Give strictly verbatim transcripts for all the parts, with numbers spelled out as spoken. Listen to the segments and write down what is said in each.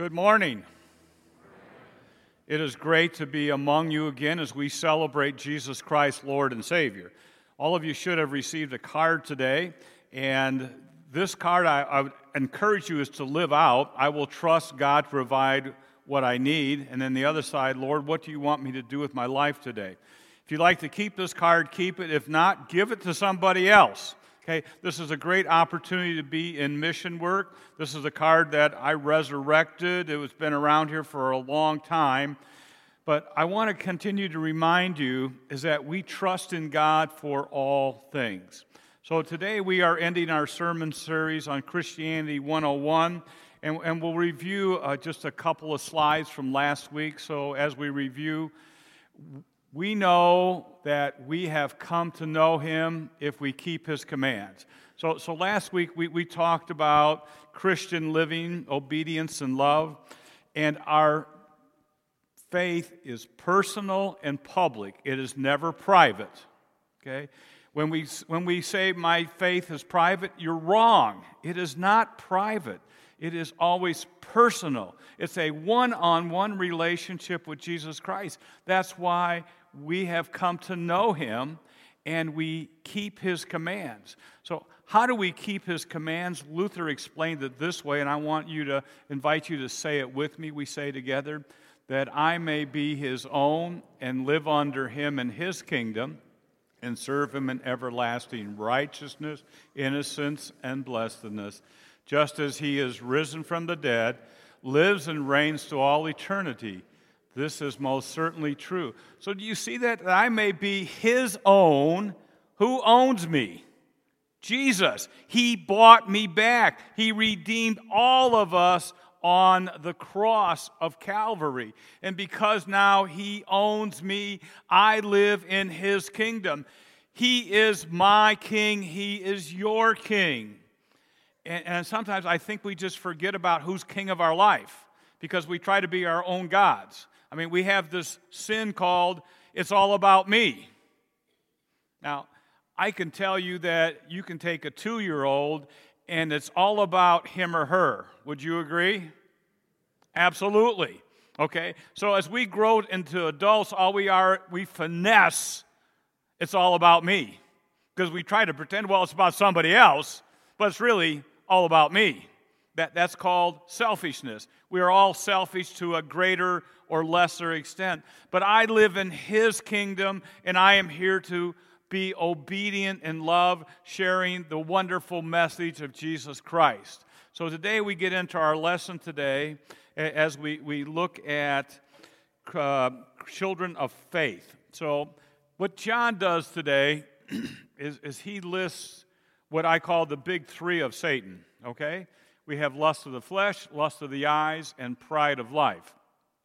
Good morning. It is great to be among you again as we celebrate Jesus Christ, Lord and Savior. All of you should have received a card today, and this card I, I would encourage you is to live out. I will trust God to provide what I need, and then the other side, Lord, what do you want me to do with my life today? If you'd like to keep this card, keep it. If not, give it to somebody else. Okay, this is a great opportunity to be in mission work. This is a card that I resurrected. It has been around here for a long time. But I want to continue to remind you is that we trust in God for all things. So today we are ending our sermon series on Christianity one oh one, and, and we'll review uh, just a couple of slides from last week. So as we review, we know that we have come to know Him if we keep His commands. So, so last week we, we talked about Christian living, obedience, and love, and our faith is personal and public. It is never private. Okay? When we when we say my faith is private, you're wrong. It is not private. It is always personal. It's a one-on-one relationship with Jesus Christ. That's why we have come to know Him, and we keep His commands. So how do we keep His commands? Luther explained it this way, and I want you to invite you to say it with me. We say together, that I may be His own and live under Him in His kingdom and serve Him in everlasting righteousness, innocence, and blessedness, just as He is risen from the dead, lives and reigns to all eternity. This is most certainly true. So do you see that? That I may be His own. Who owns me? Jesus. He bought me back. He redeemed all of us on the cross of Calvary. And because now He owns me, I live in His kingdom. He is my king. He is your king. And, and sometimes I think we just forget about who's king of our life because we try to be our own gods. I mean, we have this sin called, it's all about me. Now, I can tell you that you can take a two-year-old and it's all about him or her. Would you agree? Absolutely. Okay? So as we grow into adults, all we are, we finesse, it's all about me. Because we try to pretend, well, it's about somebody else, but it's really all about me. That, that's called selfishness. We are all selfish to a greater or lesser extent. But I live in His kingdom, and I am here to be obedient in love, sharing the wonderful message of Jesus Christ. So today we get into our lesson today as we, we look at uh, children of faith. So what John does today is, is he lists what I call the big three of Satan, okay? We have lust of the flesh, lust of the eyes, and pride of life.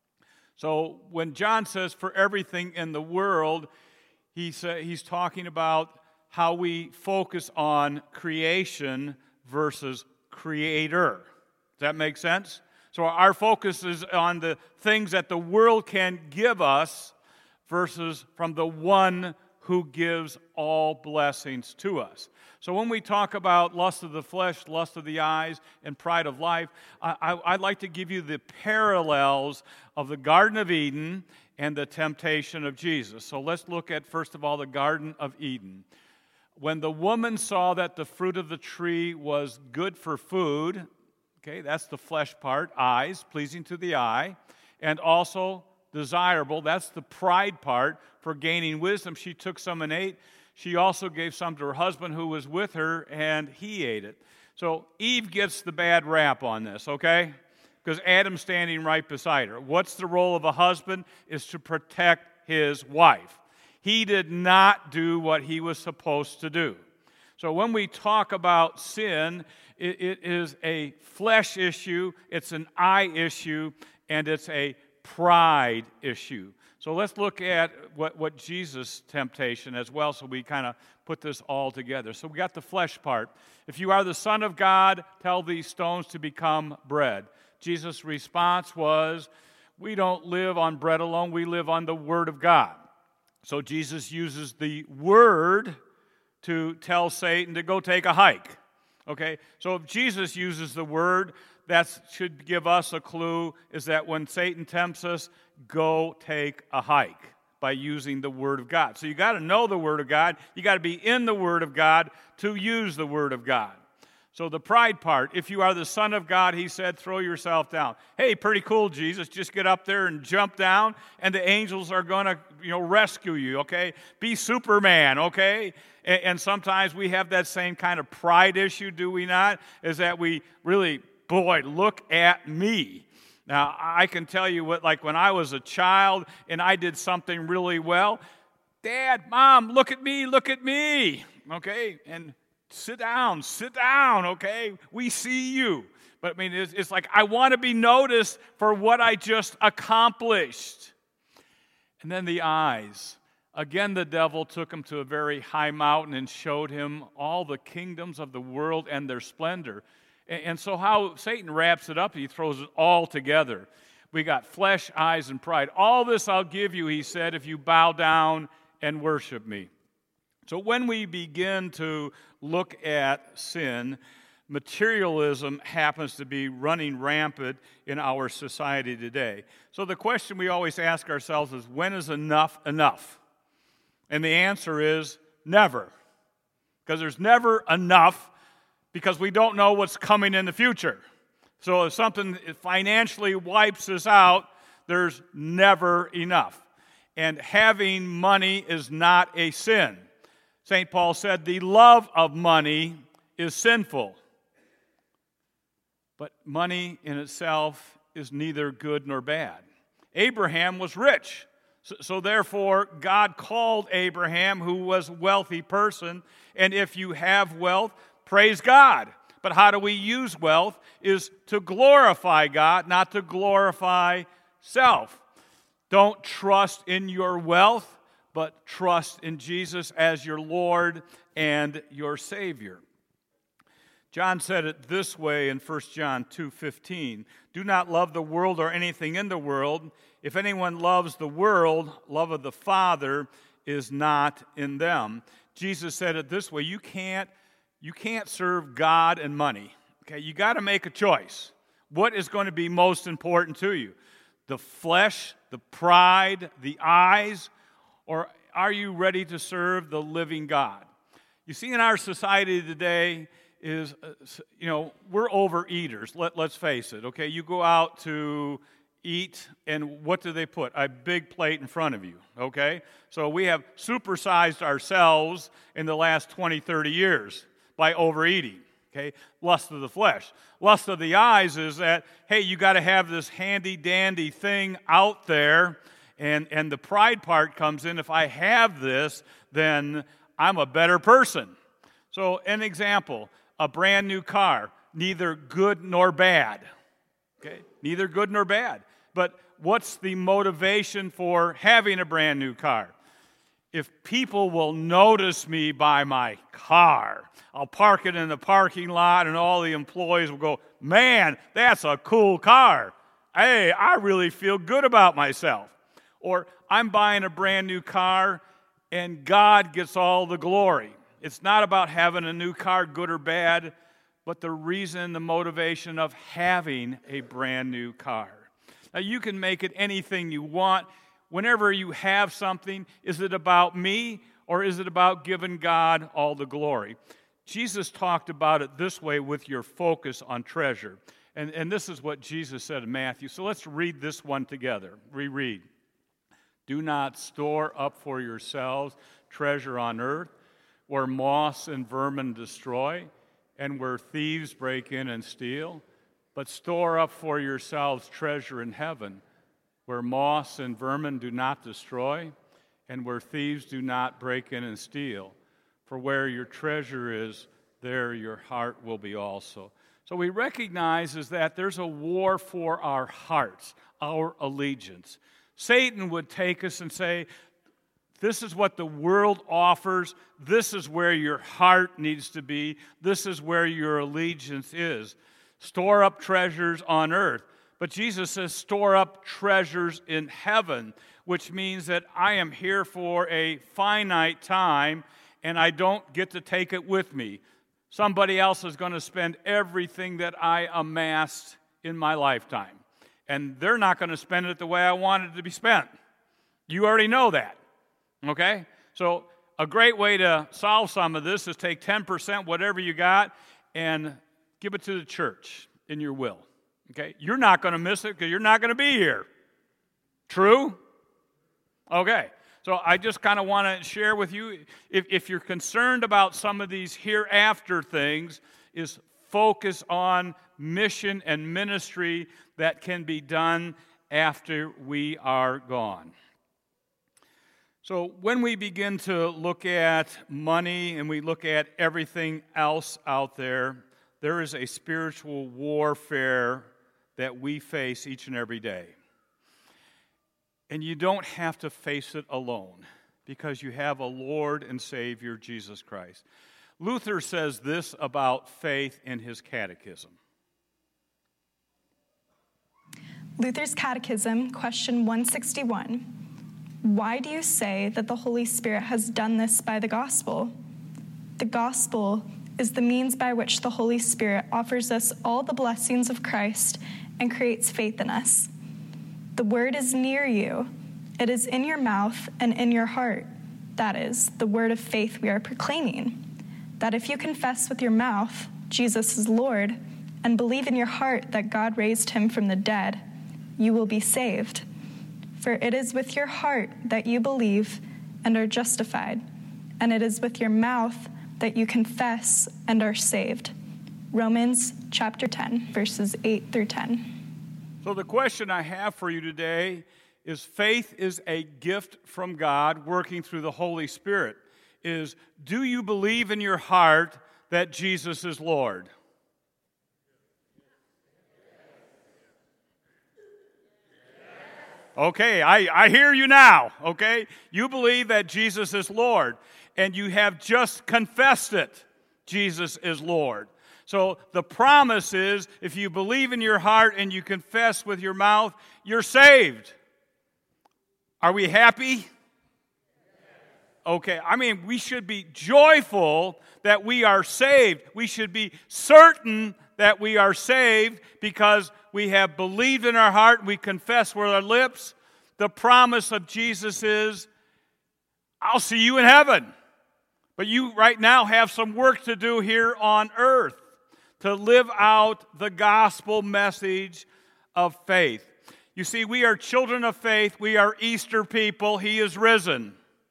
So when John says for everything in the world, he's, uh, he's talking about how we focus on creation versus creator. Does that make sense? So our focus is on the things that the world can give us versus from the one who gives all blessings to us. So when we talk about lust of the flesh, lust of the eyes, and pride of life, I, I, I'd like to give you the parallels of the Garden of Eden and the temptation of Jesus. So let's look at, first of all, the Garden of Eden. When the woman saw that the fruit of the tree was good for food, okay, that's the flesh part, eyes, pleasing to the eye, and also desirable, that's the pride part, for gaining wisdom, she took some and ate. She also gave some to her husband who was with her, and he ate it. So Eve gets the bad rap on this, okay? Because Adam's standing right beside her. What's the role of a husband? Is to protect his wife. He did not do what he was supposed to do. So when we talk about sin, it, it is a flesh issue, it's an eye issue, and it's a pride issue. So let's look at what, what Jesus' temptation as well, so we kind of put this all together. So we got the flesh part. If you are the Son of God, tell these stones to become bread. Jesus' response was, we don't live on bread alone, we live on the Word of God. So Jesus uses the Word to tell Satan to go take a hike. Okay, so if Jesus uses the Word, that should give us a clue is that when Satan tempts us, go take a hike by using the Word of God. So you got to know the Word of God. You got to be in the Word of God to use the Word of God. So the pride part, if you are the Son of God, he said, throw yourself down. Hey, pretty cool, Jesus. Just get up there and jump down, and the angels are going to, you know, rescue you, okay? Be Superman, okay? And, and sometimes we have that same kind of pride issue, do we not? Is that we really, boy, look at me. Now, I can tell you what, like when I was a child and I did something really well, Dad, Mom, look at me, look at me, okay? And sit down, sit down, okay? We see you. But I mean, it's, it's like I want to be noticed for what I just accomplished. And then the eyes. Again, the devil took him to a very high mountain and showed him all the kingdoms of the world and their splendor. And, and so how Satan wraps it up, he throws it all together. We got flesh, eyes, and pride. All this I'll give you, he said, if you bow down and worship me. So when we begin to look at sin, materialism happens to be running rampant in our society today. So the question we always ask ourselves is, when is enough enough? And the answer is never. Because there's never enough, because we don't know what's coming in the future. So if something financially wipes us out, there's never enough. And having money is not a sin. Saint Paul said, the love of money is sinful. But money in itself is neither good nor bad. Abraham was rich. So, so therefore, God called Abraham, who was a wealthy person. And if you have wealth, praise God. But how do we use wealth is to glorify God, not to glorify self. Don't trust in your wealth, but trust in Jesus as your Lord and your Savior. John said it this way in First John two fifteen. Do not love the world or anything in the world. If anyone loves the world, love of the Father is not in them. Jesus said it this way. You can't, you can't serve God and money. Okay, you got to make a choice. What is going to be most important to you? The flesh, the pride, the eyes, or are you ready to serve the living God? You see, in our society today is, uh, you know, we're overeaters. Let, let's face it, okay? You go out to eat, and what do they put? A big plate in front of you, okay? So we have supersized ourselves in the last twenty, thirty years by overeating, okay? Lust of the flesh. Lust of the eyes is that, hey, you got to have this handy-dandy thing out there. And, and the pride part comes in. If I have this, then I'm a better person. So an example, a brand new car, neither good nor bad. Okay, neither good nor bad. But what's the motivation for having a brand new car? If people will notice me by my car, I'll park it in the parking lot and all the employees will go, man, that's a cool car. Hey, I really feel good about myself. Or I'm buying a brand new car and God gets all the glory. It's not about having a new car, good or bad, but the reason, the motivation of having a brand new car. Now, you can make it anything you want. Whenever you have something, is it about me or is it about giving God all the glory? Jesus talked about it this way with your focus on treasure. And, and this is what Jesus said in Matthew. So let's read this one together. Reread. Do not store up for yourselves treasure on earth, where moths and vermin destroy, and where thieves break in and steal. But store up for yourselves treasure in heaven, where moths and vermin do not destroy, and where thieves do not break in and steal. For where your treasure is, there your heart will be also. So we recognize is that there's a war for our hearts, our allegiance. Satan would take us and say, this is what the world offers. This is where your heart needs to be. This is where your allegiance is. Store up treasures on earth. But Jesus says, store up treasures in heaven, which means that I am here for a finite time, and I don't get to take it with me. somebody else is going to spend everything that I amassed in my lifetime. And they're not going to spend it the way I want it to be spent. You already know that, okay? So a great way to solve some of this is take ten percent, whatever you got, and give it to the church in your will, okay? You're not going to miss it because you're not going to be here. True? Okay. So I just kind of want to share with you, if, if you're concerned about some of these hereafter things, is focus on mission and ministry that can be done after we are gone. So when we begin to look at money and we look at everything else out there, there is a spiritual warfare that we face each and every day. And you don't have to face it alone because you have a Lord and Savior, Jesus Christ. Luther says this about faith in his catechism. Luther's Catechism, question one sixty-one. Why do you say that the Holy Spirit has done this by the gospel? The gospel is the means by which the Holy Spirit offers us all the blessings of Christ and creates faith in us. The word is near you. It is in your mouth and in your heart. That is, the word of faith we are proclaiming. That if you confess with your mouth Jesus is Lord and believe in your heart that God raised him from the dead, you will be saved. For it is with your heart that you believe and are justified, and it is with your mouth that you confess and are saved. Romans chapter ten, verses eight through ten. So the question I have for you today is, faith is a gift from God working through the Holy Spirit. Is, do you believe in your heart that Jesus is Lord? Okay, I, I hear you now, okay? You believe that Jesus is Lord, and you have just confessed it. Jesus is Lord. So the promise is, if you believe in your heart and you confess with your mouth, you're saved. Are we happy? Okay, I mean, we should be joyful that we are saved. We should be certain that we are saved because we have believed in our heart, we confess with our lips. The promise of Jesus is, I'll see you in heaven. But you right now have some work to do here on earth to live out the gospel message of faith. You see, we are children of faith. We are Easter people. He is risen.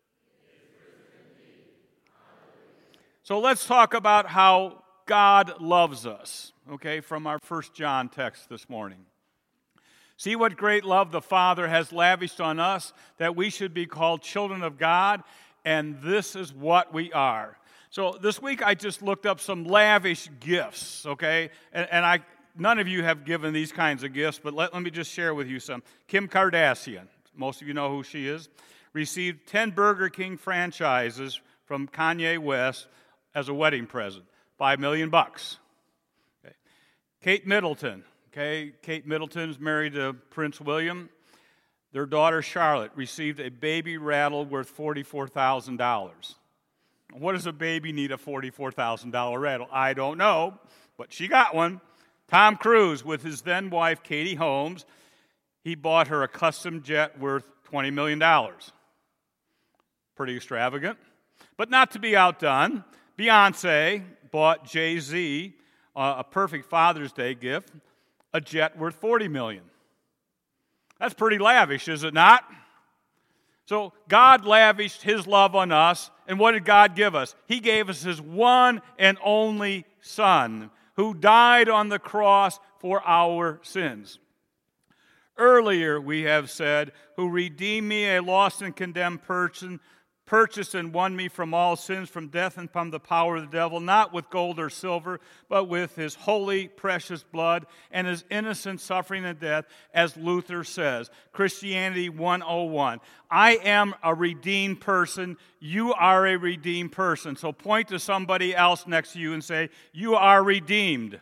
So let's talk about how God loves us, okay, from our First John text this morning. See what great love the Father has lavished on us, that we should be called children of God, and this is what we are. So this week I just looked up some lavish gifts, okay, and, and I none of you have given these kinds of gifts, but let, let me just share with you some. Kim Kardashian, most of you know who she is, received ten Burger King franchises from Kanye West as a wedding present. Five million bucks. Okay. Kate Middleton. Okay, Kate Middleton's married to Prince William. Their daughter Charlotte received a baby rattle worth forty-four thousand dollars. What does a baby need a forty-four thousand dollars rattle? I don't know, but she got one. Tom Cruise, with his then-wife Katie Holmes, he bought her a custom jet worth twenty million dollars. Pretty extravagant. But not to be outdone, Beyonce bought Jay-Z uh, a perfect Father's Day gift, a jet worth forty million dollars. That's pretty lavish, is it not? So God lavished his love on us, and what did God give us? He gave us his one and only Son, who died on the cross for our sins. Earlier we have said, who redeemed me, a lost and condemned person, purchased and won me from all sins, from death and from the power of the devil, not with gold or silver, but with his holy, precious blood and his innocent suffering and death, as Luther says. Christianity one oh one. I am a redeemed person. You are a redeemed person. So point to somebody else next to you and say, you are redeemed.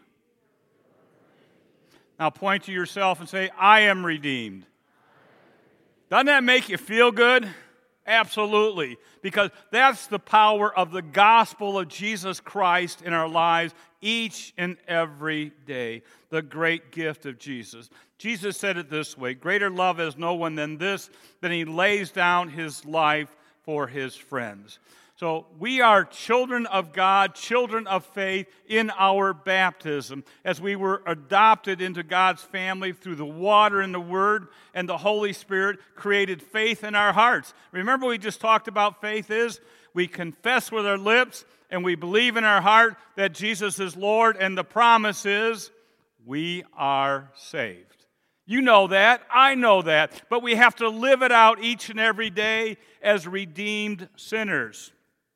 Now point to yourself and say, I am redeemed. Doesn't that make you feel good? Absolutely. Because that's the power of the gospel of Jesus Christ in our lives each and every day. The great gift of Jesus. Jesus said it this way, greater love has no one than this, than he lays down his life for his friends. So we are children of God, children of faith in our baptism, as we were adopted into God's family through the water and the Word, and the Holy Spirit created faith in our hearts. Remember we just talked about faith is? We confess with our lips, and we believe in our heart that Jesus is Lord, and the promise is we are saved. You know that, I know that, but we have to live it out each and every day as redeemed sinners.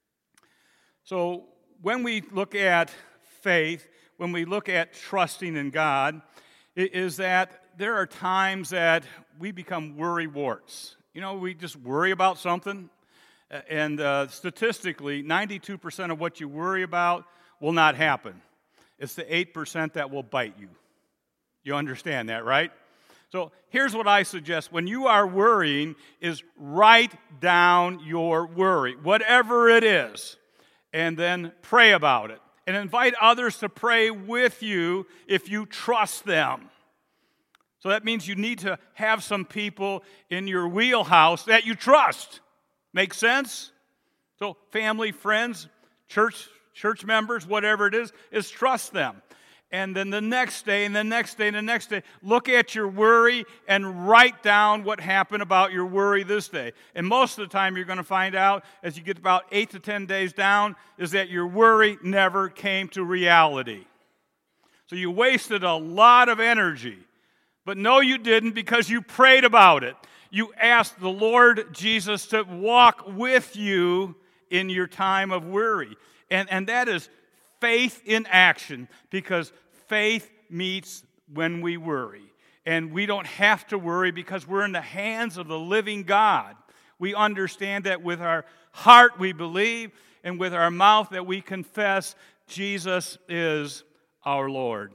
So when we look at faith, when we look at trusting in God, it is that there are times that we become worry-warts. You know, we just worry about something, and uh, statistically, ninety-two percent of what you worry about will not happen. It's the eight percent that will bite you. You understand that, right? So here's what I suggest. When you are worrying, is write down your worry, whatever it is. And then pray about it. And invite others to pray with you if you trust them. So that means you need to have some people in your wheelhouse that you trust. Make sense? So family, friends, church, church members, whatever it is, is trust them. And then the next day, and the next day, and the next day, look at your worry and write down what happened about your worry this day. And most of the time you're going to find out, as you get about eight to ten days down, is that your worry never came to reality. So you wasted a lot of energy. But no, you didn't, because you prayed about it. You asked the Lord Jesus to walk with you in your time of worry. And, and that is faith in action, because faith meets when we worry. And we don't have to worry because we're in the hands of the living God. We understand that with our heart we believe, and with our mouth that we confess Jesus is our Lord.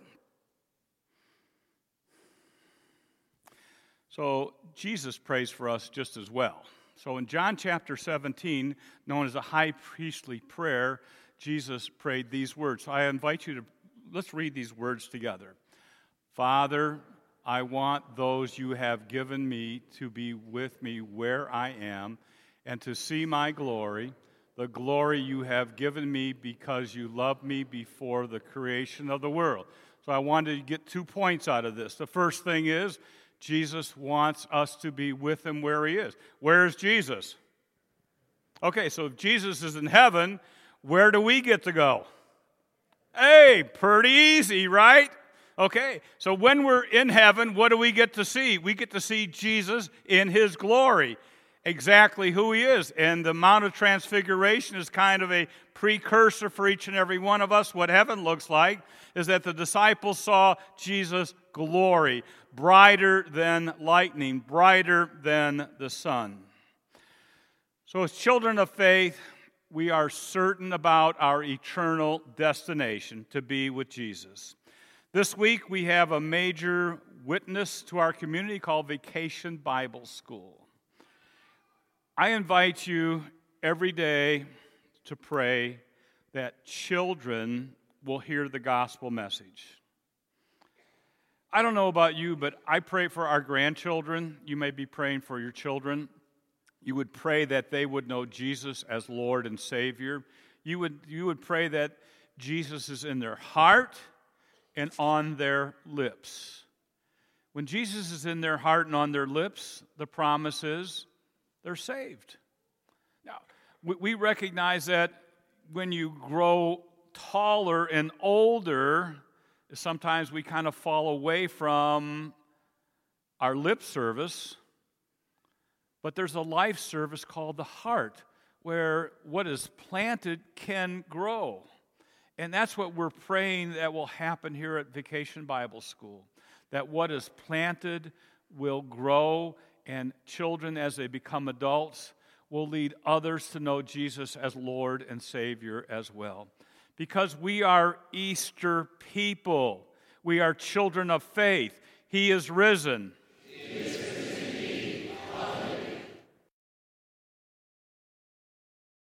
So Jesus prays for us just as well. So in John chapter seventeen, known as the high priestly prayer, Jesus prayed these words. So I invite you to, let's read these words together. Father, I want those you have given me to be with me where I am, and to see my glory, the glory you have given me because you loved me before the creation of the world. So I wanted to get two points out of this. The first thing is, Jesus wants us to be with him where he is. Where is Jesus? Okay, so if Jesus is in heaven, where do we get to go? Hey, pretty easy, right? Okay, so when we're in heaven, what do we get to see? We get to see Jesus in his glory, exactly who he is. And the Mount of Transfiguration is kind of a precursor for each and every one of us. What heaven looks like is that the disciples saw Jesus' glory, brighter than lightning, brighter than the sun. So as children of faith, we are certain about our eternal destination, to be with Jesus. This week we have a major witness to our community called Vacation Bible School. I invite you every day to pray that children will hear the gospel message. I don't know about you, but I pray for our grandchildren. You may be praying for your children. You would pray that they would know Jesus as Lord and Savior. You would, you would pray that Jesus is in their heart and on their lips. When Jesus is in their heart and on their lips, the promise is they're saved. Now, we recognize that when you grow taller and older, sometimes we kind of fall away from our lip service. But there's a life service called the heart, where what is planted can grow. And that's what we're praying that will happen here at Vacation Bible School, that what is planted will grow, and children, as they become adults, will lead others to know Jesus as Lord and Savior as well. Because we are Easter people. We are children of faith. He is risen. He is